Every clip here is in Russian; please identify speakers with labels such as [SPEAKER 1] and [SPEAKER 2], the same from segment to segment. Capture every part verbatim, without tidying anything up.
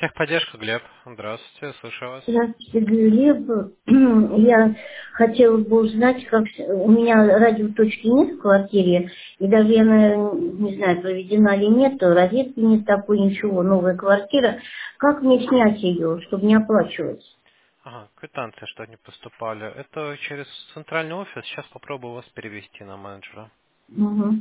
[SPEAKER 1] Техподдержка, Глеб. Здравствуйте, слушаю вас.
[SPEAKER 2] Здравствуйте, Глеб. Я хотела бы узнать, как с- у меня радиоточки нет в квартире, и даже я, наверное, не знаю, проведена или нет, то розетки нет такой, ничего, новая квартира. Как мне снять ее, чтобы не оплачивать?
[SPEAKER 1] Ага, квитанции, что не поступали. Это через центральный офис. Сейчас попробую вас перевести на менеджера.
[SPEAKER 2] Угу.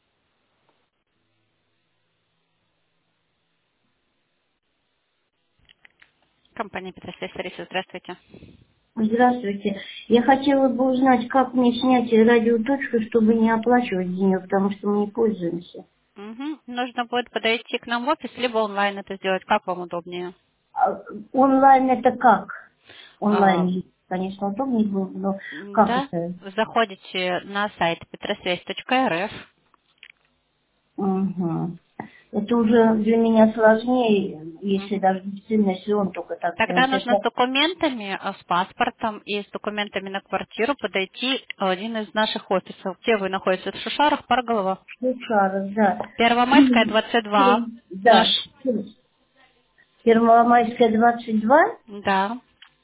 [SPEAKER 3] Компания Петросвязь Лариса, здравствуйте.
[SPEAKER 2] Здравствуйте. Я хотела бы узнать, как мне снять радиоточку, чтобы не оплачивать за нее, потому что мы не пользуемся.
[SPEAKER 3] Мгм. Нужно будет подойти к нам в офис, либо онлайн это сделать, как вам удобнее.
[SPEAKER 2] А онлайн это как?
[SPEAKER 3] А,
[SPEAKER 2] Онлайн, конечно, удобнее было, но
[SPEAKER 3] м,
[SPEAKER 2] как
[SPEAKER 3] да,
[SPEAKER 2] это?
[SPEAKER 3] заходите на сайт петросвязь точка эр эф.
[SPEAKER 2] Угу. Это уже для меня сложнее, если
[SPEAKER 3] Мгм.
[SPEAKER 2] даже действительно, если он только так
[SPEAKER 3] Тогда нужно с
[SPEAKER 2] написал.
[SPEAKER 3] документами, а, с паспортом и с документами на квартиру подойти в один из наших офисов. Где вы находитесь? В Шушарах, Парголова.
[SPEAKER 2] Шара, да.
[SPEAKER 3] Первомайская, двадцать два. Наш.
[SPEAKER 2] Да. Первомайская, двадцать два.
[SPEAKER 3] Да.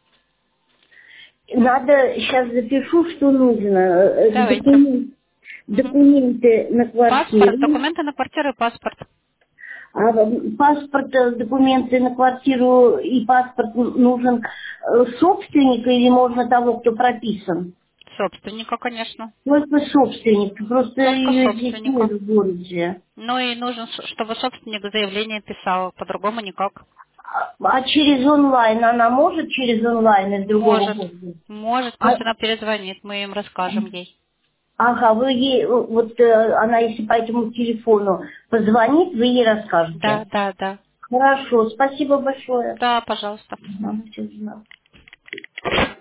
[SPEAKER 2] Надо, сейчас запишу, что нужно. Э,
[SPEAKER 3] Давайте.
[SPEAKER 2] Документ-
[SPEAKER 3] Мгм.
[SPEAKER 2] документы на
[SPEAKER 3] Паспорт,
[SPEAKER 2] квартиру.
[SPEAKER 3] документы на квартиру и паспорт.
[SPEAKER 2] А паспорт, э, документы на квартиру и паспорт нужен э, собственника или можно того, кто прописан?
[SPEAKER 3] Собственника, конечно.
[SPEAKER 2] Только собственник, просто
[SPEAKER 3] Только
[SPEAKER 2] ее здесь нет
[SPEAKER 3] собственника.
[SPEAKER 2] в городе.
[SPEAKER 3] Ну и нужно, ш- чтобы собственник заявление писал, по-другому никак.
[SPEAKER 2] А через онлайн она может через онлайн из другого
[SPEAKER 3] Может,
[SPEAKER 2] города?
[SPEAKER 3] может,
[SPEAKER 2] А,
[SPEAKER 3] пусть она перезвонит, мы им расскажем ей.
[SPEAKER 2] ага, вы ей, вот э, она если по этому телефону позвонит, вы ей
[SPEAKER 3] Да,
[SPEAKER 2] расскажете.
[SPEAKER 3] да, да.
[SPEAKER 2] Хорошо, спасибо большое.
[SPEAKER 3] Да, пожалуйста.
[SPEAKER 2] Ага, всё знаю.